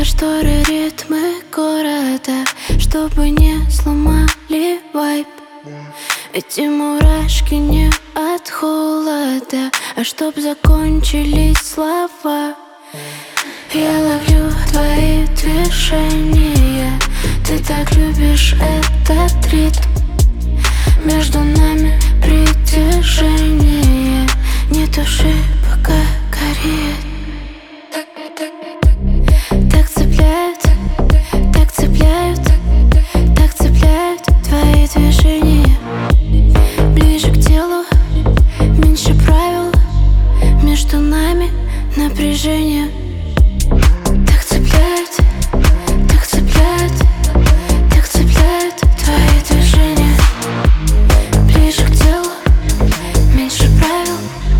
за шторы ритмы города, чтобы не сломали вайб. Эти мурашки не от холода, а чтоб закончились слова. Я ловлю твои движения, ты так любишь этот ритм. Между нами притяжение, не туши, пока горит. Так цепляют, так цепляют, так цепляют твои движения. Ближе к делу, меньше правил, между нами напряжение. Так цепляют, так цепляют, так цепляют твои движения. Ближе к делу, меньше правил.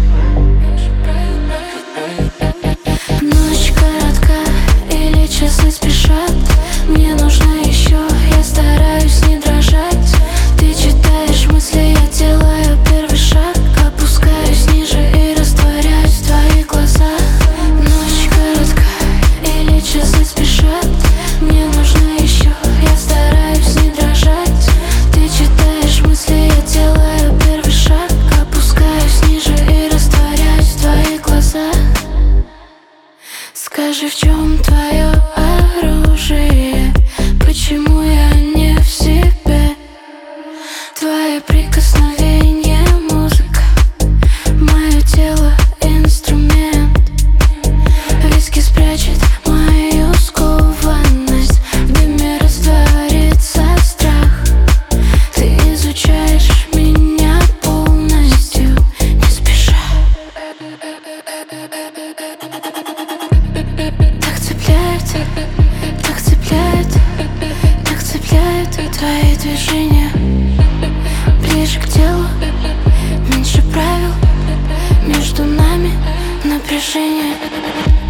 Ночь коротка или часы спешат, мне нужно еще, я стараюсь не дрожать. Ты читаешь мысли, я делаю первый шаг, опускаюсь ниже и растворяюсь в твоих глазах. Ночь коротка или часы спешат, мне нужно еще, я стараюсь не дрожать. Ты читаешь мысли, я делаю первый шаг, опускаюсь ниже и растворяюсь в твоих глазах. Скажи, в чем твое оружие? Почему я не в себе? Твои прикосновения — музыка, мое тело — инструмент. Виски спрячет мою скованность, в дыме растворится страх. Ты изучаешь меня полностью, не спеша. Так цепляет, так цепляет, так цепляют твои движения. Ближе к делу, меньше правил, между нами напряжение.